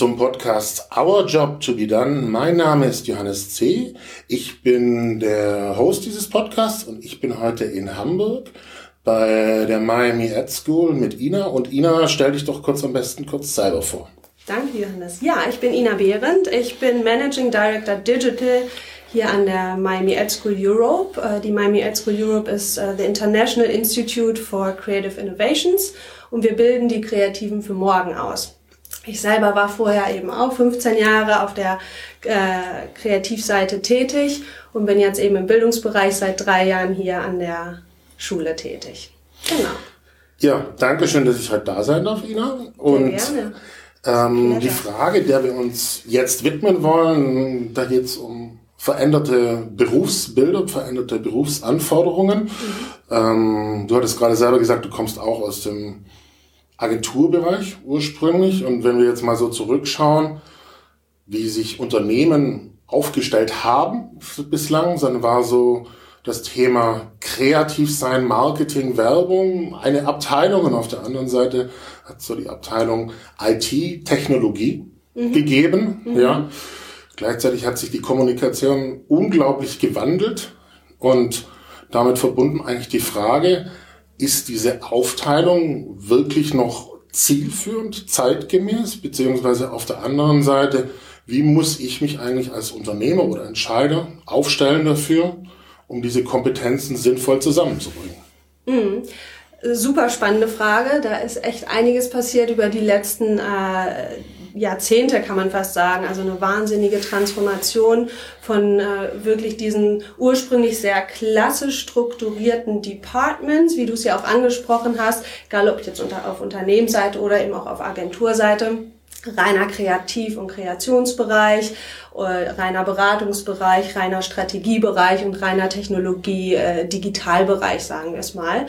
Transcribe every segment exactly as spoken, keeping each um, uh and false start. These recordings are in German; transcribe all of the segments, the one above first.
zum Podcast Our Job to be Done. Mein Name ist Johannes C. Ich bin der Host dieses Podcasts und ich bin heute in Hamburg bei der Miami Ed School mit Ina. Und Ina, stell dich doch kurz am besten kurz selber vor. Danke, Johannes. Ja, ich bin Ina Behrendt. Ich bin Managing Director Digital hier an der Miami Ed School Europe. Die Miami Ed School Europe ist the International Institute for Creative Innovations und wir bilden die Kreativen für morgen aus. Ich selber war vorher eben auch fünfzehn Jahre auf der äh, Kreativseite tätig und bin jetzt eben im Bildungsbereich seit drei Jahren hier an der Schule tätig. Genau. Ja, danke schön, dass ich heute da sein darf, Ina. Und Sehr gerne. Ähm, die Frage, der wir uns jetzt widmen wollen, da geht es um veränderte Berufsbilder, veränderte Berufsanforderungen. Mhm. Ähm, du hattest gerade selber gesagt, du kommst auch aus dem Agenturbereich ursprünglich. Und wenn wir jetzt mal so zurückschauen, wie sich Unternehmen aufgestellt haben bislang, dann war so das Thema Kreativsein, Marketing, Werbung, eine Abteilung, und auf der anderen Seite hat so die Abteilung I T, Technologie mhm. gegeben. Mhm. Ja. Gleichzeitig hat sich die Kommunikation unglaublich gewandelt und damit verbunden eigentlich die Frage, ist diese Aufteilung wirklich noch zielführend, zeitgemäß, beziehungsweise auf der anderen Seite, wie muss ich mich eigentlich als Unternehmer oder Entscheider aufstellen dafür, um diese Kompetenzen sinnvoll zusammenzubringen? Mhm. Super spannende Frage. Da ist echt einiges passiert über die letzten äh, Jahrzehnte, kann man fast sagen. Also eine wahnsinnige Transformation von äh, wirklich diesen ursprünglich sehr klassisch strukturierten Departments, wie du es ja auch angesprochen hast, egal ob jetzt unter, auf Unternehmensseite oder eben auch auf Agenturseite. Reiner Kreativ- und Kreationsbereich, reiner Beratungsbereich, reiner Strategiebereich und reiner Technologie-, äh, Digitalbereich, sagen wir es mal.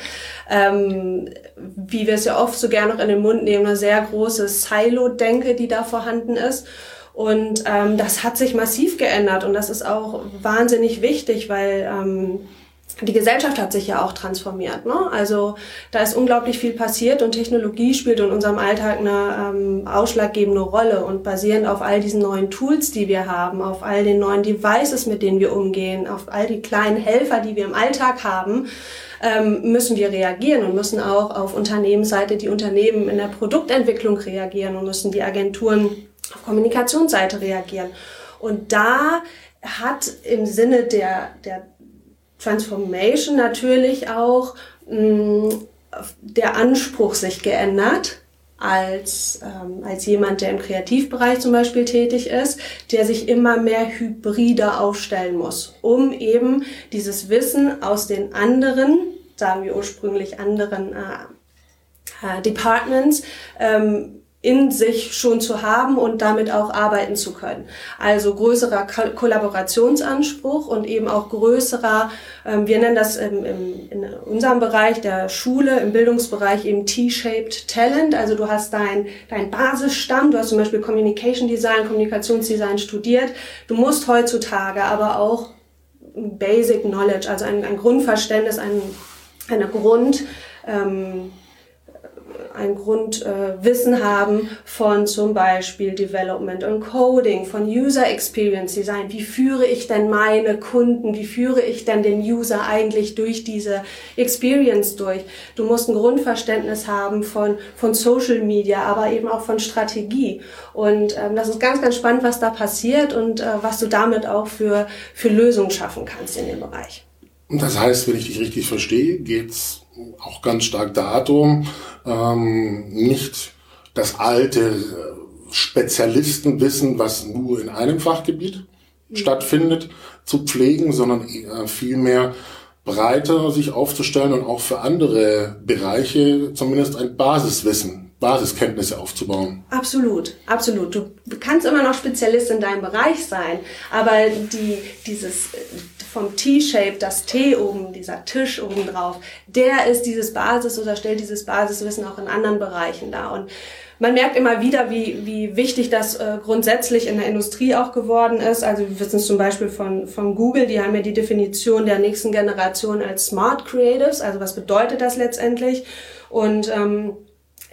Ähm, wie wir es ja oft so gerne noch in den Mund nehmen, eine sehr große Silo-Denke, die da vorhanden ist. Und ähm, das hat sich massiv geändert und das ist auch wahnsinnig wichtig, weil ähm, die Gesellschaft hat sich ja auch transformiert, ne? Also da ist unglaublich viel passiert und Technologie spielt in unserem Alltag eine ähm, ausschlaggebende Rolle und basierend auf all diesen neuen Tools, die wir haben, auf all den neuen Devices, mit denen wir umgehen, auf all die kleinen Helfer, die wir im Alltag haben, ähm, müssen wir reagieren und müssen auch auf Unternehmensseite die Unternehmen in der Produktentwicklung reagieren und müssen die Agenturen auf Kommunikationsseite reagieren. Und da hat im Sinne der, der Transformation natürlich auch mh, der Anspruch sich geändert als, ähm, als jemand, der im Kreativbereich zum Beispiel tätig ist, der sich immer mehr hybrider aufstellen muss, um eben dieses Wissen aus den anderen, sagen wir ursprünglich anderen äh, äh, Departments, ähm, in sich schon zu haben und damit auch arbeiten zu können. Also größerer Ko- Kollaborationsanspruch und eben auch größerer, ähm, wir nennen das im, im, in unserem Bereich der Schule, im Bildungsbereich eben T-shaped Talent. Also du hast dein, dein Basisstamm, du hast zum Beispiel Communication Design, Kommunikationsdesign studiert. Du musst heutzutage aber auch Basic Knowledge, also ein, ein Grundverständnis, ein, eine Grund, ähm, ein Grundwissen äh, haben von zum Beispiel Development und Coding, von User Experience Design. Wie führe ich denn meine Kunden, wie führe ich denn den User eigentlich durch diese Experience durch? Du musst ein Grundverständnis haben von, von Social Media, aber eben auch von Strategie. Und ähm, das ist ganz, ganz spannend, was da passiert und äh, was du damit auch für, für Lösungen schaffen kannst in dem Bereich. Und das heißt, wenn ich dich richtig verstehe, geht's auch ganz stark darum, ähm, nicht das alte Spezialistenwissen, was nur in einem Fachgebiet mhm. stattfindet, zu pflegen, sondern äh, vielmehr breiter sich aufzustellen und auch für andere Bereiche zumindest ein Basiswissen, Basiskenntnisse aufzubauen. Absolut, absolut. Du kannst immer noch Spezialist in deinem Bereich sein, aber die, dieses vom T-Shape, das T oben, dieser Tisch oben drauf, der ist dieses Basis oder stellt dieses Basiswissen auch in anderen Bereichen dar. Und man merkt immer wieder, wie, wie wichtig das äh, grundsätzlich in der Industrie auch geworden ist. Also wir wissen es zum Beispiel von, von Google, die haben ja die Definition der nächsten Generation als Smart Creatives. Also was bedeutet das letztendlich? Und ähm,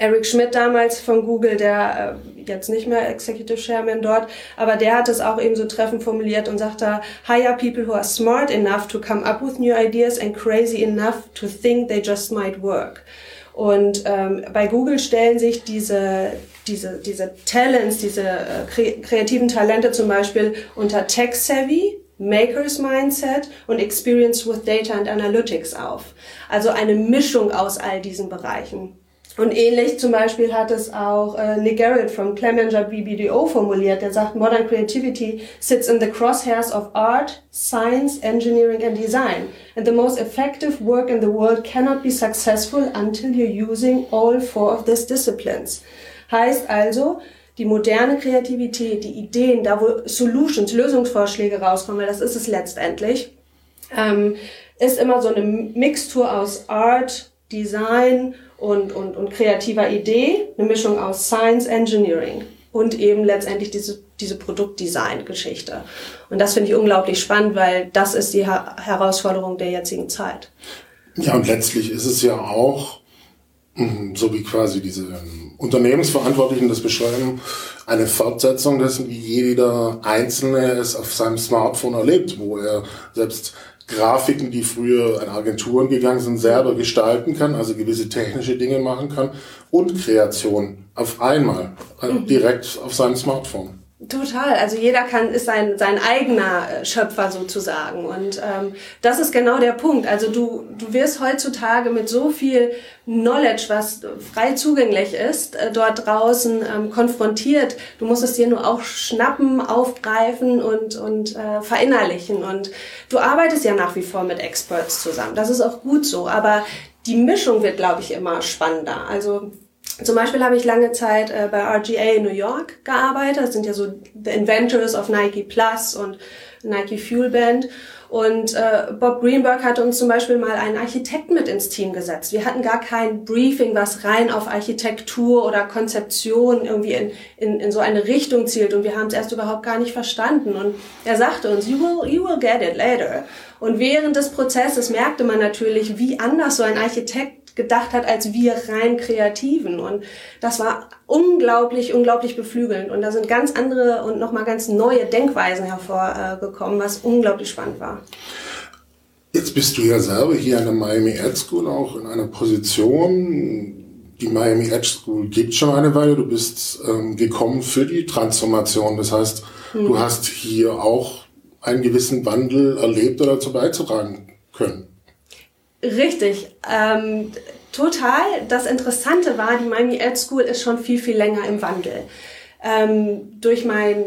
Eric Schmidt damals von Google, der äh, jetzt nicht mehr Executive Chairman dort, aber der hat es auch eben so treffend formuliert und sagte, hire people who are smart enough to come up with new ideas and crazy enough to think they just might work. Und ähm, bei Google stellen sich diese diese diese Talents, diese äh, kre- kreativen Talente zum Beispiel unter Tech-Savvy, Makers Mindset und Experience with Data and Analytics auf. Also eine Mischung aus all diesen Bereichen. Und ähnlich zum Beispiel hat es auch äh, Nick Garrett von Clemenger B B D O formuliert, der sagt, Modern Creativity sits in the crosshairs of art, science, engineering and design. And the most effective work in the world cannot be successful until you're using all four of these disciplines. Heißt also, die moderne Kreativität, die Ideen, da wo Solutions, Lösungsvorschläge rauskommen, weil das ist es letztendlich, ähm, ist immer so eine Mixtur aus Art, Design und, und, und kreativer Idee, eine Mischung aus Science, Engineering und eben letztendlich diese, diese Produktdesign-Geschichte. Und das finde ich unglaublich spannend, weil das ist die ha- Herausforderung der jetzigen Zeit. Ja, und letztlich ist es ja auch, so wie quasi diese Unternehmensverantwortlichen das beschreiben, eine Fortsetzung dessen, wie jeder Einzelne es auf seinem Smartphone erlebt, wo er selbst Grafiken, die früher an Agenturen gegangen sind, selber gestalten kann, also gewisse technische Dinge machen kann und Kreation auf einmal, also mhm. direkt auf seinem Smartphone. Total, also jeder kann ist sein sein eigener Schöpfer sozusagen und ähm, das ist genau der Punkt. Also du du wirst heutzutage mit so viel Knowledge, was frei zugänglich ist, äh, dort draußen ähm, konfrontiert. Du musst es dir nur auch schnappen, aufgreifen und und äh, verinnerlichen. Und du arbeitest ja nach wie vor mit Experts zusammen. Das ist auch gut so, aber die Mischung wird, glaube ich, immer spannender. Also zum Beispiel habe ich lange Zeit äh, bei R G A in New York gearbeitet. Das sind ja so the Inventors of Nike Plus und Nike Fuel Band. Und äh, Bob Greenberg hatte uns zum Beispiel mal einen Architekten mit ins Team gesetzt. Wir hatten gar kein Briefing, was rein auf Architektur oder Konzeption irgendwie in, in, in so eine Richtung zielt. Und wir haben es erst überhaupt gar nicht verstanden. Und er sagte uns, you will, you will get it later. Und während des Prozesses merkte man natürlich, wie anders so ein Architekt gedacht hat als wir rein Kreativen. Und das war unglaublich, unglaublich beflügelnd. Und da sind ganz andere und nochmal ganz neue Denkweisen hervorgekommen, was unglaublich spannend war. Jetzt bist du ja selber hier an der Miami Ed School auch in einer Position. Die Miami Ed School gibt schon eine Weile. Du bist ähm, gekommen für die Transformation. Das heißt, hm. du hast hier auch einen gewissen Wandel erlebt oder dazu beizutragen können. Richtig, ähm, total. Das Interessante war, die Miami Ed School ist schon viel, viel länger im Wandel. Ähm, durch mein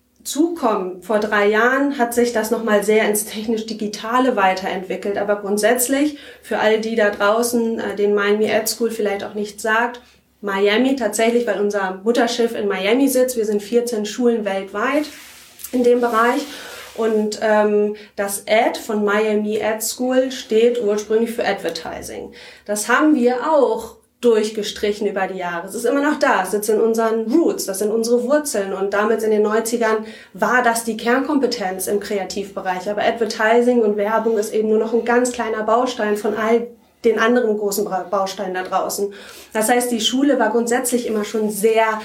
Zukommen vor drei Jahren hat sich das nochmal sehr ins technisch-digitale weiterentwickelt. Aber grundsätzlich, für all die da draußen, äh, den Miami Ed School vielleicht auch nicht sagt, Miami tatsächlich, weil unser Mutterschiff in Miami sitzt. Wir sind vierzehn Schulen weltweit in dem Bereich. Und ähm, das Ad von Miami Ed School steht ursprünglich für Advertising. Das haben wir auch durchgestrichen über die Jahre. Es ist immer noch da, es sitzt in unseren Roots, das sind unsere Wurzeln. Und damit in den neunzigern war das die Kernkompetenz im Kreativbereich. Aber Advertising und Werbung ist eben nur noch ein ganz kleiner Baustein von all den anderen großen Bausteinen da draußen. Das heißt, die Schule war grundsätzlich immer schon sehr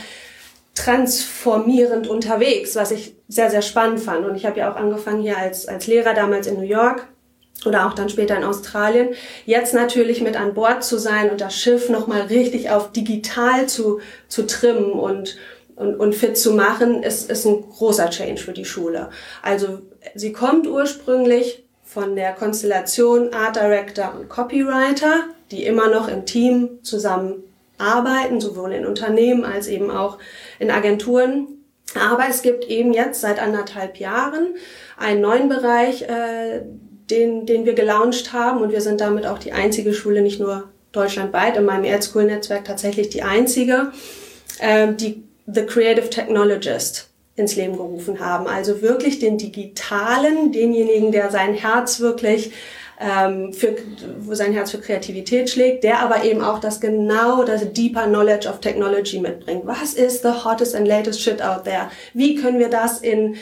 transformierend unterwegs, was ich sehr, sehr spannend fand. Und ich habe ja auch angefangen hier als als Lehrer damals in New York oder auch dann später in Australien. Jetzt natürlich mit an Bord zu sein und das Schiff nochmal richtig auf digital zu zu trimmen und und, und fit zu machen, ist, ist ein großer Change für die Schule. Also sie kommt ursprünglich von der Konstellation Art Director und Copywriter, die immer noch im Team zusammen arbeiten, sowohl in Unternehmen als eben auch in Agenturen. Aber es gibt eben jetzt seit anderthalb Jahren einen neuen Bereich, äh, den, den wir gelauncht haben. Und wir sind damit auch die einzige Schule, nicht nur deutschlandweit, in meinem Ed School Netzwerk tatsächlich die einzige, äh, die The Creative Technologist ins Leben gerufen haben. Also wirklich den Digitalen, denjenigen, der sein Herz wirklich für, wo sein Herz für Kreativität schlägt, der aber eben auch das genau, das deeper Knowledge of Technology mitbringt. Was ist the hottest and latest shit out there? Wie können wir das in,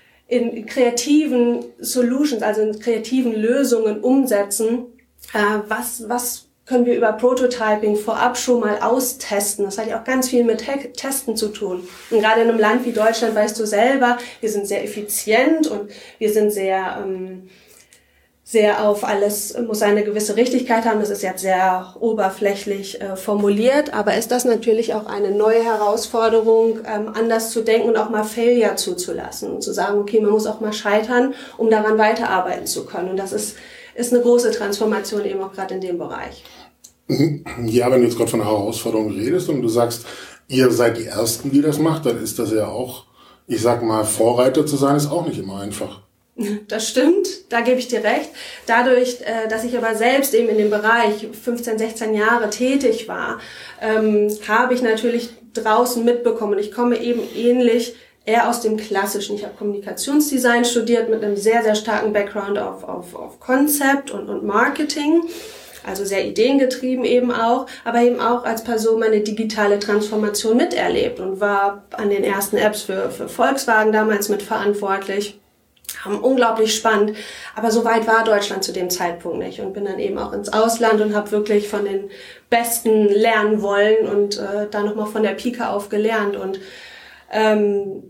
in kreativen Solutions, also in kreativen Lösungen umsetzen? Äh, was, was können wir über Prototyping vorab schon mal austesten. Das hat ja auch ganz viel mit Te- Testen zu tun. Und gerade in einem Land wie Deutschland weißt du selber, wir sind sehr effizient und wir sind sehr, ähm, sehr auf alles, muss eine gewisse Richtigkeit haben. Das ist jetzt sehr oberflächlich äh, formuliert, aber ist das natürlich auch eine neue Herausforderung, ähm, anders zu denken und auch mal Failure zuzulassen und zu sagen, okay, man muss auch mal scheitern, um daran weiterarbeiten zu können. Und das ist ist eine große Transformation eben auch gerade in dem Bereich. Ja, wenn du jetzt gerade von Herausforderungen redest und du sagst, ihr seid die Ersten, die das macht, dann ist das ja auch, ich sag mal, Vorreiter zu sein, ist auch nicht immer einfach. Das stimmt, da gebe ich dir recht. Dadurch, dass ich aber selbst eben in dem Bereich fünfzehn, sechzehn Jahre tätig war, habe ich natürlich draußen mitbekommen. Ich komme eben ähnlich eher aus dem Klassischen. Ich habe Kommunikationsdesign studiert mit einem sehr, sehr starken Background auf, auf, auf Concept und, und Marketing. Also sehr ideengetrieben eben auch, aber eben auch als Person meine digitale Transformation miterlebt und war an den ersten Apps für, für Volkswagen damals mitverantwortlich. Unglaublich spannend, aber so weit war Deutschland zu dem Zeitpunkt nicht und bin dann eben auch ins Ausland und habe wirklich von den Besten lernen wollen und äh, da nochmal von der Pike auf gelernt und ähm,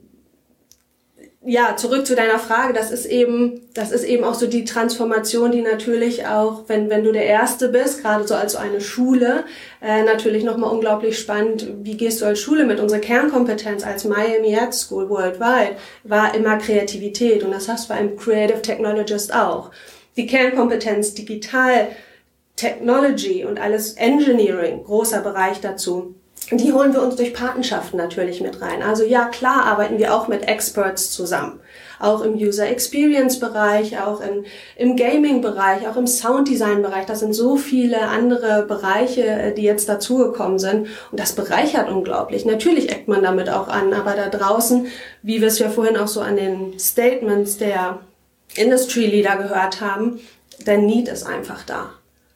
ja, zurück zu deiner Frage, das ist eben, das ist eben auch so die Transformation, die natürlich auch, wenn, wenn du der Erste bist, gerade so als so eine Schule, äh, natürlich nochmal unglaublich spannend, wie gehst du als Schule mit? Unsere Kernkompetenz als Miami Ad School worldwide war immer Kreativität und das hast du bei einem Creative Technologist auch. Die Kernkompetenz Digital Technology und alles Engineering, großer Bereich dazu. Die holen wir uns durch Patenschaften natürlich mit rein. Also ja, klar arbeiten wir auch mit Experts zusammen. Auch im User Experience Bereich, auch in, im Gaming Bereich, auch im Sounddesign Bereich. Das sind so viele andere Bereiche, die jetzt dazugekommen sind. Und das bereichert unglaublich. Natürlich eckt man damit auch an, aber da draußen, wie wir es ja vorhin auch so an den Statements der Industry Leader gehört haben, der Need ist einfach da.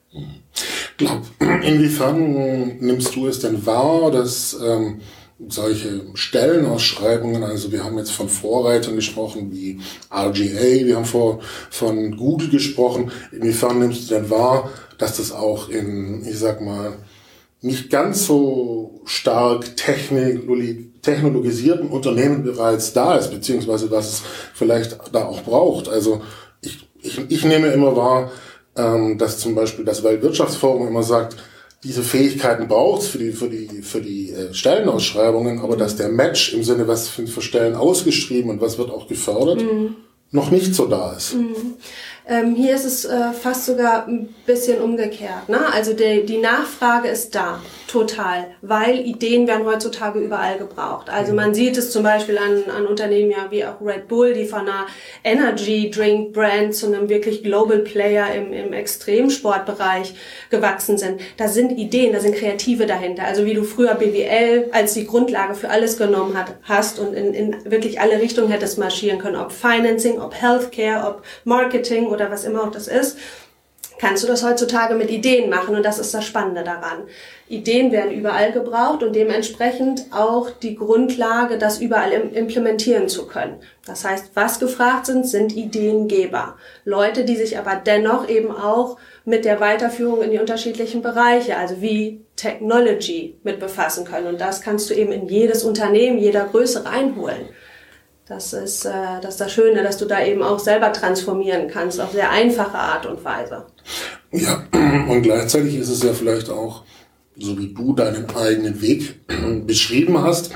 Glaub, inwiefern nimmst du es denn wahr, dass ähm, solche Stellenausschreibungen, also wir haben jetzt von Vorreitern gesprochen wie R G A, wir haben vor, von Google gesprochen, inwiefern nimmst du denn wahr, dass das auch in, ich sag mal, nicht ganz so stark technologi- technologisierten Unternehmen bereits da ist, beziehungsweise was es vielleicht da auch braucht. Also ich, ich, ich nehme immer wahr, dass zum Beispiel das Weltwirtschaftsforum immer sagt, diese Fähigkeiten braucht es für die, für die, für die Stellenausschreibungen, aber dass der Match im Sinne, was sind für Stellen ausgeschrieben und was wird auch gefördert, mhm. noch nicht so da ist. Mhm. Ähm, hier ist es äh, fast sogar ein bisschen umgekehrt, ne? Also die, die Nachfrage ist da, total, weil Ideen werden heutzutage überall gebraucht. Also man sieht es zum Beispiel an, an Unternehmen ja wie auch Red Bull, die von einer Energy Drink Brand zu einem wirklich Global Player im, im Extremsportbereich gewachsen sind. Da sind Ideen, da sind Kreative dahinter. Also wie du früher B W L als die Grundlage für alles genommen hat, hast und in, in wirklich alle Richtungen hättest marschieren können, ob Financing, ob Healthcare, ob Marketing oder was immer auch das ist, kannst du das heutzutage mit Ideen machen und das ist das Spannende daran. Ideen werden überall gebraucht und dementsprechend auch die Grundlage, das überall implementieren zu können. Das heißt, was gefragt sind, sind Ideengeber. Leute, die sich aber dennoch eben auch mit der Weiterführung in die unterschiedlichen Bereiche, also wie Technology, mit befassen können. Und das kannst du eben in jedes Unternehmen, jeder Größe reinholen. Das ist, äh, das ist das Schöne, dass du da eben auch selber transformieren kannst, auf sehr einfache Art und Weise. Ja, und gleichzeitig ist es ja vielleicht auch, so wie du deinen eigenen Weg beschrieben hast,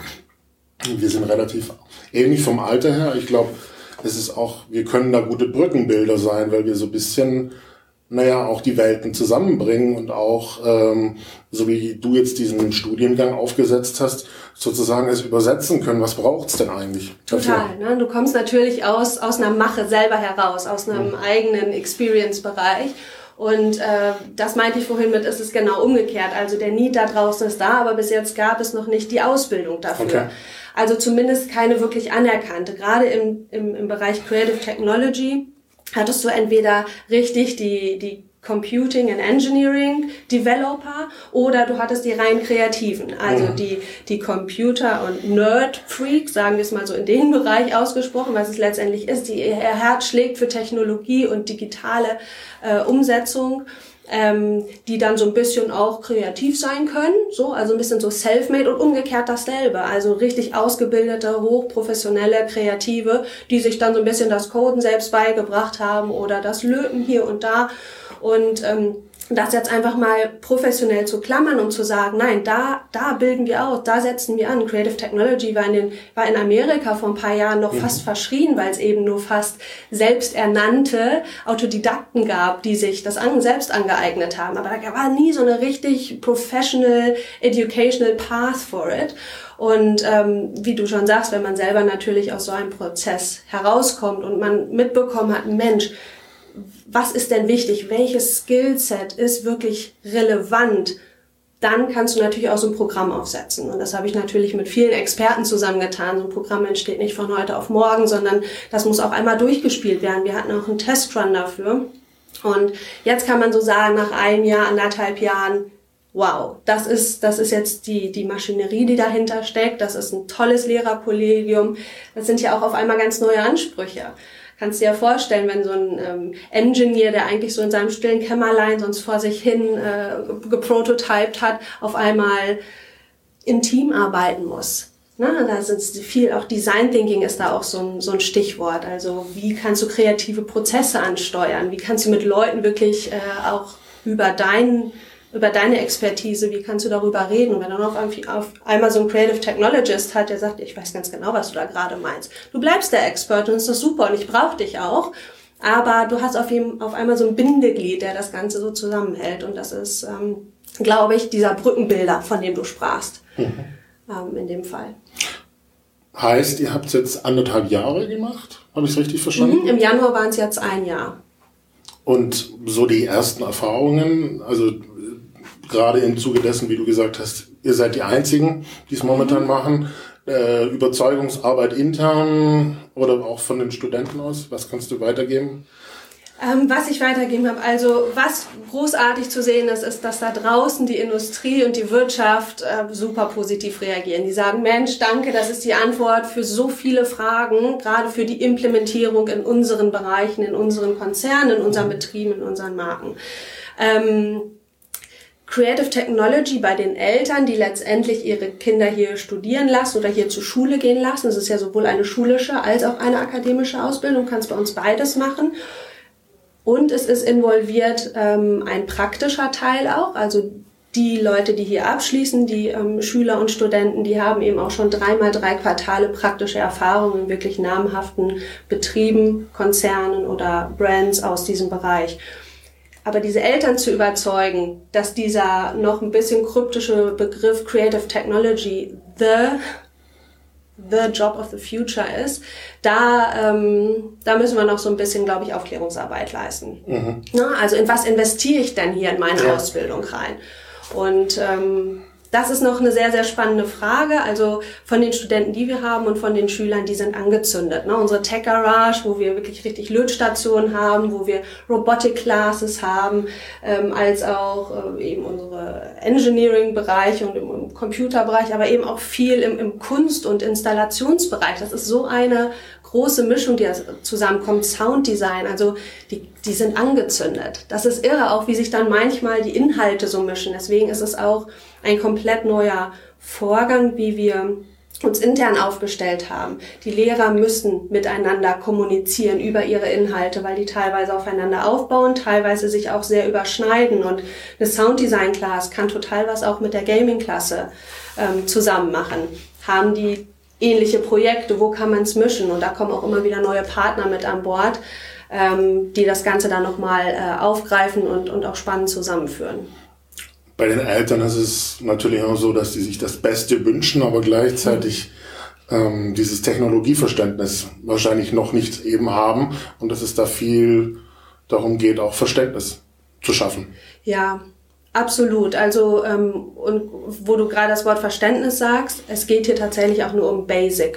wir sind relativ ähnlich vom Alter her. Ich glaube, es ist auch, wir können da gute Brückenbilder sein, weil wir so ein bisschen, naja, auch die Welten zusammenbringen und auch, ähm, so wie du jetzt diesen Studiengang aufgesetzt hast, sozusagen es übersetzen können. Was braucht's denn eigentlich dafür? Total, ne? Du kommst natürlich aus, aus einer Mache selber heraus, aus einem mhm. eigenen Experience-Bereich. Und äh, das meinte ich vorhin mit, ist es genau umgekehrt. Also der Need da draußen ist da, aber bis jetzt gab es noch nicht die Ausbildung dafür. Okay. Also zumindest keine wirklich anerkannte. Gerade im, im, im Bereich Creative Technology hattest du entweder richtig die, die Computing and Engineering Developer oder du hattest die rein Kreativen, also mhm. die, die Computer- und Nerd-Freaks, sagen wir es mal so in dem Bereich ausgesprochen, was es letztendlich ist, die ihr Herz schlägt für Technologie und digitale äh, Umsetzung. ähm, die dann so ein bisschen auch kreativ sein können, so, also ein bisschen so self-made und umgekehrt dasselbe. Also richtig ausgebildete, hochprofessionelle Kreative, die sich dann so ein bisschen das Coden selbst beigebracht haben oder das Löten hier und da. Und ähm, das jetzt einfach mal professionell zu klammern und zu sagen, nein, da da bilden wir aus, da setzen wir an. Creative Technology war in, den, war in Amerika vor ein paar Jahren noch mhm. fast verschrien, weil es eben nur fast selbsternannte Autodidakten gab, die sich das an, selbst angeeignet haben. Aber da war nie so eine richtig professional, educational path for it. Und ähm, wie du schon sagst, wenn man selber natürlich aus so einem Prozess herauskommt und man mitbekommen hat, Mensch, was ist denn wichtig? Welches Skillset ist wirklich relevant? Dann kannst du natürlich auch so ein Programm aufsetzen. Und das habe ich natürlich mit vielen Experten zusammengetan. So ein Programm entsteht nicht von heute auf morgen, sondern das muss auch einmal durchgespielt werden. Wir hatten auch einen Testrun dafür. Und jetzt kann man so sagen, nach einem Jahr, anderthalb Jahren, wow, das ist, das ist jetzt die, die Maschinerie, die dahinter steckt. Das ist ein tolles Lehrerkollegium. Das sind ja auch auf einmal ganz neue Ansprüche. Kannst dir ja vorstellen, wenn so ein ähm, Engineer, der eigentlich so in seinem stillen Kämmerlein sonst vor sich hin äh, geprototyped hat, auf einmal im Team arbeiten muss. Na, da sind viel, auch Design Thinking ist da auch so ein, so ein Stichwort. Also wie kannst du kreative Prozesse ansteuern? Wie kannst du mit Leuten wirklich äh, auch über deinen über deine Expertise, wie kannst du darüber reden? Und wenn dann auf, auf einmal so ein Creative Technologist hat, der sagt, ich weiß ganz genau, was du da gerade meinst. Du bleibst der Experte und das ist super und ich brauche dich auch. Aber du hast auf, ihm, auf einmal so ein Bindeglied, der das Ganze so zusammenhält. Und das ist, ähm, glaube ich, dieser Brückenbilder, von dem du sprachst, mhm. ähm, in dem Fall. Heißt, ihr habt es jetzt anderthalb Jahre gemacht? Habe ich es richtig verstanden? Mhm, im Januar waren es jetzt ein Jahr. Und so die ersten Erfahrungen, also gerade im Zuge dessen, wie du gesagt hast, ihr seid die Einzigen, die es momentan mhm. machen. Äh, Überzeugungsarbeit intern oder auch von den Studenten aus. Was kannst du weitergeben? Ähm, was ich weitergeben habe, also was großartig zu sehen ist, ist, dass da draußen die Industrie und die Wirtschaft äh, super positiv reagieren. Die sagen, Mensch, danke, das ist die Antwort für so viele Fragen, gerade für die Implementierung in unseren Bereichen, in unseren Konzernen, in unseren Betrieben, in unseren Marken. Ähm, Creative Technology bei den Eltern, die letztendlich ihre Kinder hier studieren lassen oder hier zur Schule gehen lassen. Es ist ja sowohl eine schulische als auch eine akademische Ausbildung, du kannst bei uns beides machen. Und es ist involviert ähm, ein praktischer Teil auch, also die Leute, die hier abschließen, die ähm, Schüler und Studenten, die haben eben auch schon dreimal drei Quartale praktische Erfahrungen in wirklich namhaften Betrieben, Konzernen oder Brands aus diesem Bereich. Aber diese Eltern zu überzeugen, dass dieser noch ein bisschen kryptische Begriff Creative Technology the, the job of the future ist, da, ähm, da müssen wir noch so ein bisschen, glaube ich, Aufklärungsarbeit leisten. Mhm. Na, also in was investiere ich denn hier in meine ja. Ausbildung rein? Und ähm, das ist noch eine sehr, sehr spannende Frage. Also von den Studenten, die wir haben und von den Schülern, die sind angezündet. Ne? Unsere Tech Garage, wo wir wirklich richtig Lötstationen haben, wo wir Robotic Classes haben, ähm, als auch äh, eben unsere Engineering-Bereiche und im, im Computerbereich, aber eben auch viel im, im Kunst- und Installationsbereich. Das ist so eine große Mischung, die zusammenkommt, Sounddesign, also die, die sind angezündet. Das ist irre, auch wie sich dann manchmal die Inhalte so mischen. Deswegen ist es auch ein komplett neuer Vorgang, wie wir uns intern aufgestellt haben. Die Lehrer müssen miteinander kommunizieren über ihre Inhalte, weil die teilweise aufeinander aufbauen, teilweise sich auch sehr überschneiden. Und eine Sounddesign-Class kann total was auch mit der Gaming-Klasse ähm, zusammen machen. Haben die ähnliche Projekte, wo kann man es mischen? Und da kommen auch immer wieder neue Partner mit an Bord, ähm, die das Ganze dann nochmal äh, aufgreifen und, und auch spannend zusammenführen. Bei den Eltern ist es natürlich auch so, dass die sich das Beste wünschen, aber gleichzeitig mhm. ähm, dieses Technologieverständnis wahrscheinlich noch nicht eben haben und dass es da viel darum geht, auch Verständnis zu schaffen. Ja, absolut. Also ähm, und wo du gerade das Wort Verständnis sagst, es geht hier tatsächlich auch nur um Basic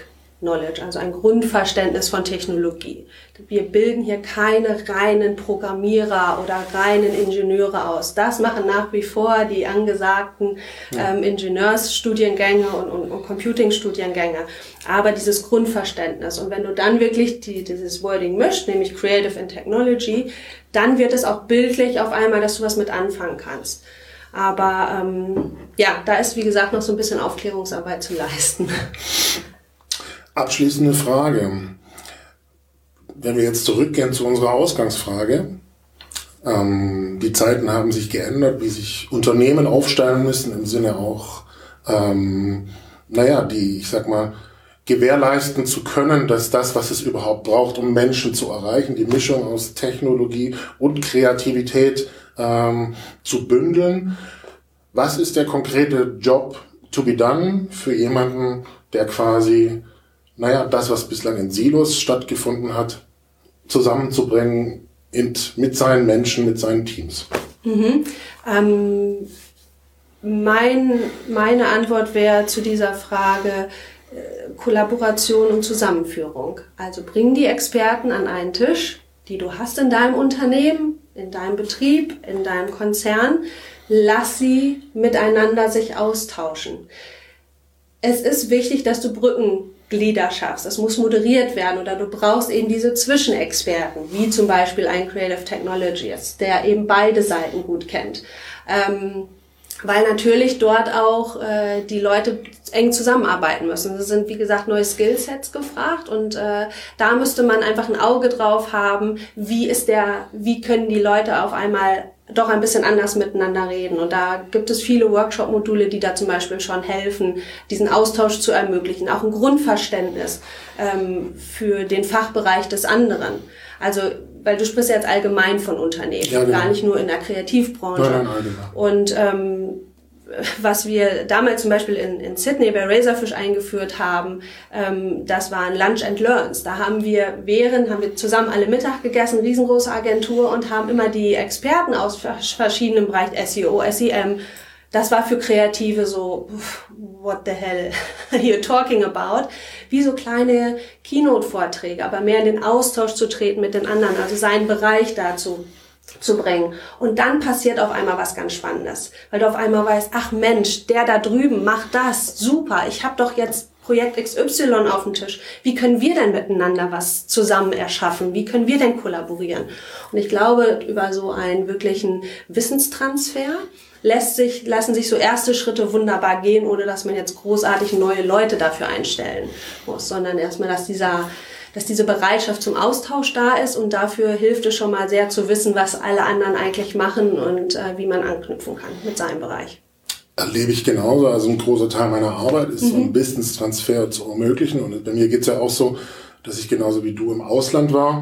Knowledge, also ein Grundverständnis von Technologie. Wir bilden hier keine reinen Programmierer oder reinen Ingenieure aus. Das machen nach wie vor die angesagten ähm, Ingenieursstudiengänge und, und, und Computing-Studiengänge. Aber dieses Grundverständnis. Und wenn du dann wirklich die, dieses Wording mischst, nämlich Creative and Technology, dann wird es auch bildlich auf einmal, dass du was mit anfangen kannst. Aber ähm, ja, da ist, wie gesagt, noch so ein bisschen Aufklärungsarbeit zu leisten. Abschließende Frage. Wenn wir jetzt zurückgehen zu unserer Ausgangsfrage. Ähm, die Zeiten haben sich geändert, wie sich Unternehmen aufstellen müssen, im Sinne auch, ähm, naja, die, ich sag mal, gewährleisten zu können, dass das, was es überhaupt braucht, um Menschen zu erreichen, die Mischung aus Technologie und Kreativität ähm, zu bündeln. Was ist der konkrete Job to be done für jemanden, der quasi, naja, das, was bislang in Silos stattgefunden hat, zusammenzubringen in, mit seinen Menschen, mit seinen Teams? Mhm. Ähm, mein, meine Antwort wäre zu dieser Frage äh, Kollaboration und Zusammenführung. Also bring die Experten an einen Tisch, die du hast in deinem Unternehmen, in deinem Betrieb, in deinem Konzern. Lass sie miteinander sich austauschen. Es ist wichtig, dass du Brückenglieder schaffst. Es muss moderiert werden oder du brauchst eben diese Zwischenexperten, wie zum Beispiel ein Creative Technologist, der eben beide Seiten gut kennt. Ähm, weil natürlich dort auch äh, die Leute eng zusammenarbeiten müssen. Es sind, wie gesagt, neue Skillsets gefragt und äh, da müsste man einfach ein Auge drauf haben, wie ist der, wie können die Leute auf einmal doch ein bisschen anders miteinander reden. Und da gibt es viele Workshop-Module, die da zum Beispiel schon helfen, diesen Austausch zu ermöglichen. Auch ein Grundverständnis ähm, für den Fachbereich des anderen. Also, weil du sprichst ja jetzt allgemein von Unternehmen, ja, genau. Gar nicht nur in der Kreativbranche. Nein, nein, nein, genau. Und ähm, was wir damals zum Beispiel in, in Sydney bei Razorfish eingeführt haben, ähm, das waren Lunch and Learns. Da haben wir während, haben wir zusammen alle Mittag gegessen, riesengroße Agentur und haben immer die Experten aus verschiedenen Bereichen, S E O, S E M, das war für Kreative so, what the hell are you talking about? Wie so kleine Keynote-Vorträge, aber mehr in den Austausch zu treten mit den anderen, also seinen Bereich dazu zu bringen. Und dann passiert auf einmal was ganz Spannendes, weil du auf einmal weißt, ach Mensch, der da drüben macht das, super, ich habe doch jetzt Projekt X Y auf dem Tisch. Wie können wir denn miteinander was zusammen erschaffen? Wie können wir denn kollaborieren? Und ich glaube, über so einen wirklichen Wissenstransfer lässt sich, lassen sich so erste Schritte wunderbar gehen, ohne dass man jetzt großartig neue Leute dafür einstellen muss, sondern erstmal, dass dieser dass diese Bereitschaft zum Austausch da ist und dafür hilft es schon mal sehr zu wissen, was alle anderen eigentlich machen und äh, wie man anknüpfen kann mit seinem Bereich. Erlebe ich genauso. Also ein großer Teil meiner Arbeit ist, mhm. so einen Business-Transfer zu ermöglichen. Und bei mir geht es ja auch so, dass ich genauso wie du im Ausland war.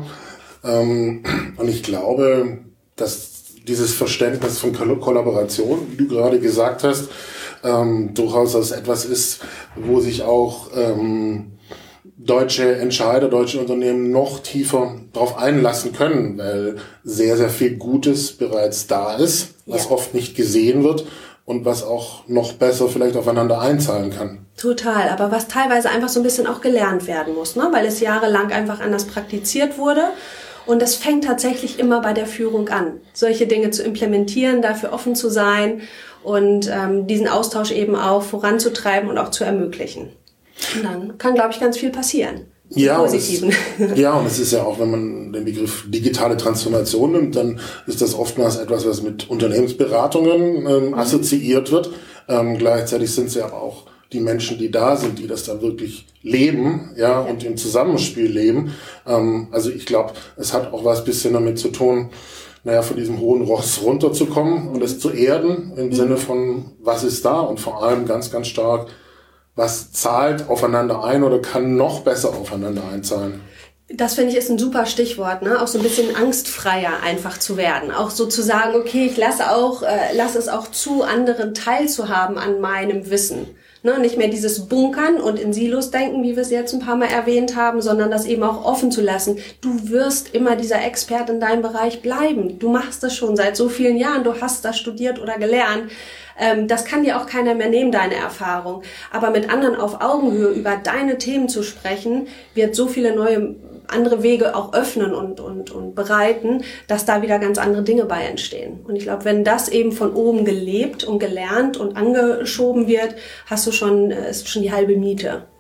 Ähm, und ich glaube, dass dieses Verständnis von Kollaboration, wie du gerade gesagt hast, ähm, durchaus als etwas ist, wo sich auch ähm, deutsche Entscheider, deutsche Unternehmen noch tiefer drauf einlassen können, weil sehr, sehr viel Gutes bereits da ist, was ja. oft nicht gesehen wird und was auch noch besser vielleicht aufeinander einzahlen kann. Total, aber was teilweise einfach so ein bisschen auch gelernt werden muss, ne? Weil es jahrelang einfach anders praktiziert wurde. Und das fängt tatsächlich immer bei der Führung an, solche Dinge zu implementieren, dafür offen zu sein und ähm, diesen Austausch eben auch voranzutreiben und auch zu ermöglichen. Und dann kann, glaube ich, ganz viel passieren. Ja, Positiven. Und es, ja, und es ist ja auch, wenn man den Begriff digitale Transformation nimmt, dann ist das oftmals etwas, was mit Unternehmensberatungen ähm, assoziiert wird. Ähm, gleichzeitig sind es ja aber auch die Menschen, die da sind, die das dann wirklich leben, ja, ja. und im Zusammenspiel leben. Ähm, also ich glaube, es hat auch was bisschen damit zu tun, naja, von diesem hohen Ross runterzukommen und es zu erden im mhm. Sinne von, was ist da und vor allem ganz, ganz stark, was zahlt aufeinander ein oder kann noch besser aufeinander einzahlen? Das finde ich ist ein super Stichwort, ne? Auch so ein bisschen angstfreier einfach zu werden. Auch so zu sagen, okay, ich lasse auch, äh, lasse es auch zu, anderen teilzuhaben an meinem Wissen. Ne, nicht mehr dieses Bunkern und in Silos denken, wie wir es jetzt ein paar Mal erwähnt haben, sondern das eben auch offen zu lassen. Du wirst immer dieser Experte in deinem Bereich bleiben. Du machst das schon seit so vielen Jahren, du hast das studiert oder gelernt. Ähm, das kann dir auch keiner mehr nehmen, deine Erfahrung. Aber mit anderen auf Augenhöhe über deine Themen zu sprechen, wird so viele neue andere Wege auch öffnen und, und, und bereiten, dass da wieder ganz andere Dinge bei entstehen. Und ich glaube, wenn das eben von oben gelebt und gelernt und angeschoben wird, hast du schon, ist schon die halbe Miete.